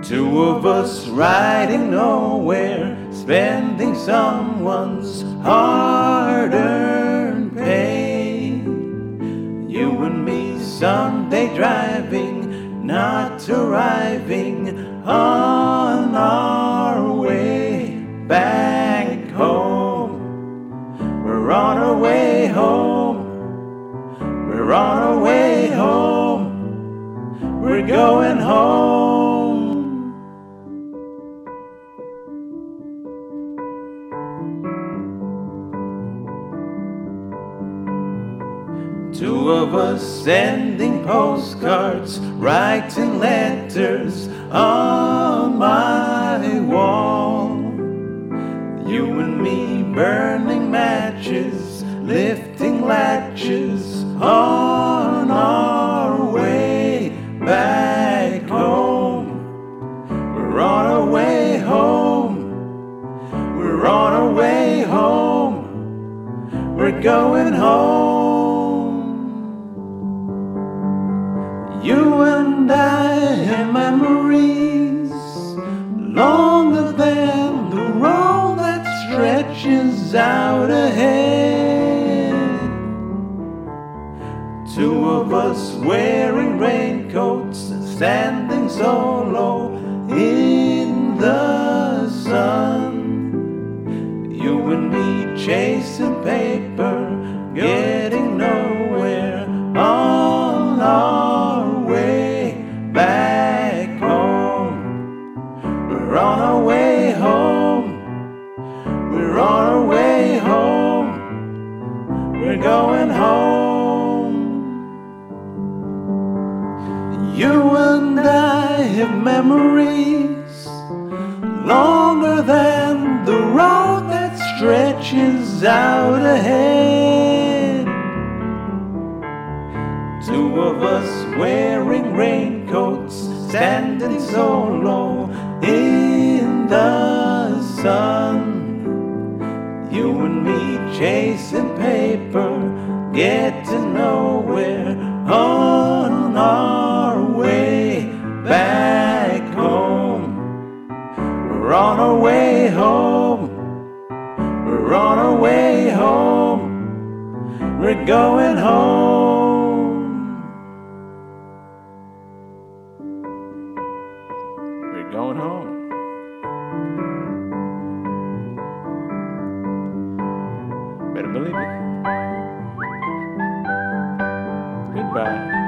Two of us riding nowhere, spending someone's hard-earned pay. You and me someday driving, not arriving on our way back home. We're on our way home. We're on our way home. We're going home. Two of us sending postcards, writing letters on my wall. You and me burning matches, lifting latches on our way back home. We're on our way home. We're on our way home. We're going home. You and I have memories longer than the road that stretches out ahead. Two of us wearing raincoats, standing solo in the sun. You and me chasing paper, getting nowhere on our way back home. We're on our way home. We're on our way home. We're going home. You and I have memories longer than the road that stretches out ahead. Two of us wearing raincoats, standing solo in the sun. You and me chasing paper, getting nowhere on our way back home. We're on our way home. We're on our way home. We're going home. We're going home. Better believe it. Goodbye.